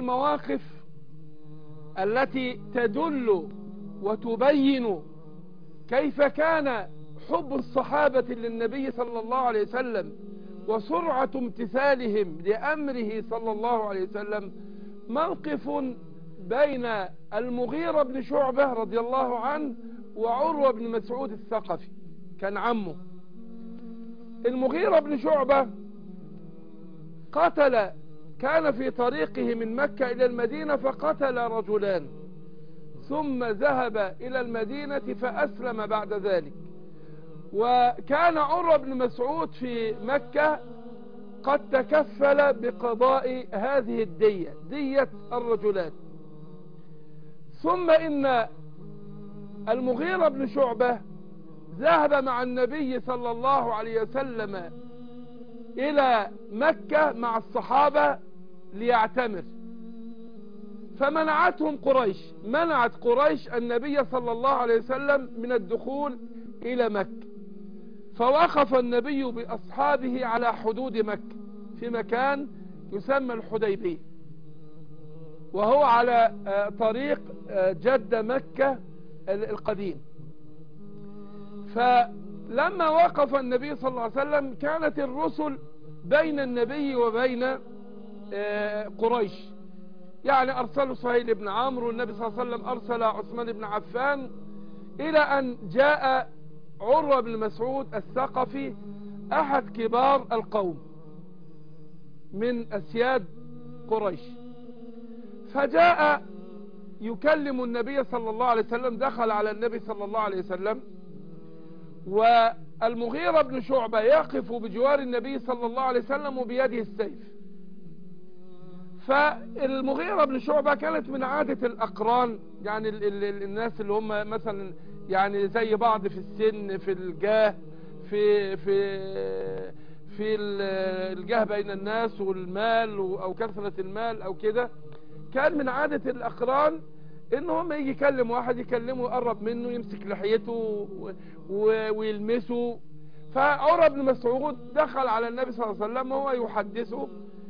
المواقف التي تدل وتبين كيف كان حب الصحابة للنبي صلى الله عليه وسلم وسرعة امتثالهم لأمره صلى الله عليه وسلم موقف بين المغيرة بن شعبة رضي الله عنه وعروة بن مسعود الثقفي، كان عمه. المغيرة بن شعبة كان في طريقه من مكة إلى المدينة فقتل رجلان، ثم ذهب إلى المدينة فأسلم بعد ذلك. وكان عروة بن مسعود في مكة قد تكفل بقضاء هذه الدية، دية الرجلان. ثم إن المغيرة بن شعبة ذهب مع النبي صلى الله عليه وسلم إلى مكة مع الصحابة ليعتمر، فمنعتهم قريش، منعت قريش النبي صلى الله عليه وسلم من الدخول إلى مكة. فوقف النبي بأصحابه على حدود مكة في مكان يسمى الحديبية، وهو على طريق جدة مكة القديم. فلما وقف النبي صلى الله عليه وسلم كانت الرسل بين النبي وبين قريش، يعني أرسلوا سهيل بن عمرو، والنبي صلى الله عليه وسلم أرسل عثمان بن عفان، إلى أن جاء عروة بن مسعود الثقفي أحد كبار القوم من أسياد قريش، فجاء يكلم النبي صلى الله عليه وسلم، دخل على النبي صلى الله عليه وسلم، والمغيرة بن شعبة يقف بجوار النبي صلى الله عليه وسلم وبيده السيف. فالمغيرة بن شعبة كانت من عادة الأقران، يعني الناس اللي هم مثلا يعني زي بعض في السن، في الجاه، في الجاه بين الناس والمال او كثرة المال او كده. كان من عادة الأقران ان هم يجي يكلم واحد، يكلمه يقرب منه، يمسك لحيته ويلمسه. فعروة بن مسعود دخل على النبي صلى الله عليه وسلم وهو يحدثه،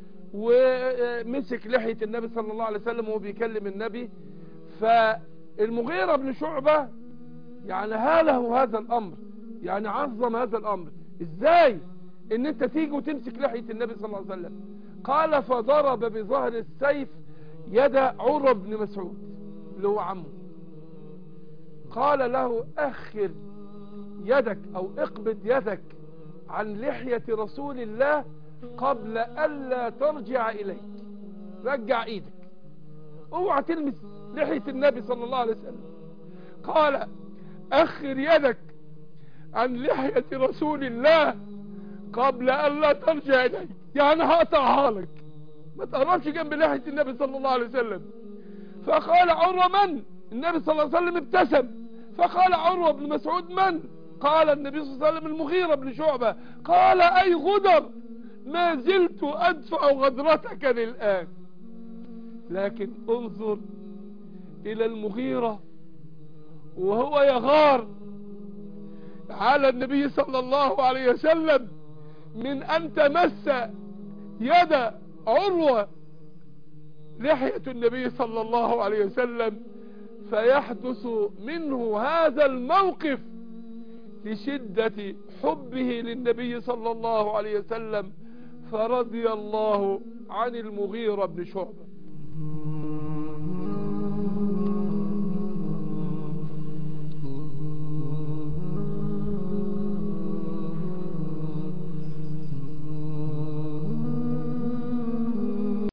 ومسك لحية النبي صلى الله عليه وسلم وهو بيكلم النبي. فالمغيرة بن شعبة يعني هاله هذا الأمر، يعني عظم هذا الأمر، ازاي ان انت تيجي وتمسك لحية النبي صلى الله عليه وسلم؟ قال فضرب بظهر السيف يد عروة بن مسعود اللي هو عمه، قال له اخر يدك او اقبض يدك عن لحية رسول الله قبل ألا ترجع إليك، رجع ايدك، اوعى تلمس لحية النبي صلى الله عليه وسلم. قال اخر يدك عن لحية رسول الله قبل ألا ترجع إليك، يعني هقطعها لك، ما تقربش جنب لحية النبي صلى الله عليه وسلم. فقال عروة من؟ النبي صلى الله عليه وسلم ابتسم، فقال عروة بن مسعود من؟ قال النبي صلى الله عليه وسلم المغيرة بن شعبة. قال أي غدر، ما زلت أدفع غدرتك للآن. لكن انظر إلى المغيرة وهو يغار على النبي صلى الله عليه وسلم من أن تمس يد عروة لحية النبي صلى الله عليه وسلم، فيحدث منه هذا الموقف لشدة حبه للنبي صلى الله عليه وسلم، فرضي الله عن المغيرة بن شعبة.